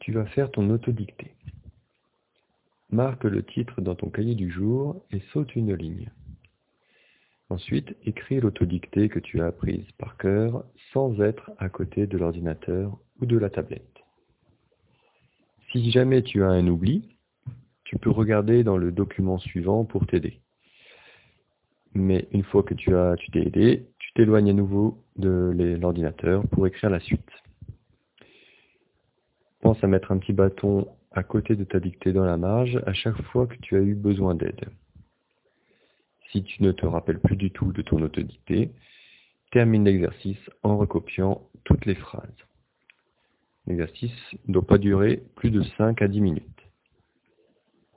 Tu vas faire ton autodictée. Marque le titre dans ton cahier du jour et saute une ligne. Ensuite, écris l'autodictée que tu as apprise par cœur sans être à côté de l'ordinateur ou de la tablette. Si jamais tu as un oubli, tu peux regarder dans le document suivant pour t'aider. Mais une fois que tu t'es aidé, tu t'éloignes à nouveau de l'ordinateur pour écrire la suite. Pense à mettre un petit bâton à côté de ta dictée dans la marge à chaque fois que tu as eu besoin d'aide. Si tu ne te rappelles plus du tout de ton autodictée, termine l'exercice en recopiant toutes les phrases. L'exercice ne doit pas durer plus de 5 à 10 minutes.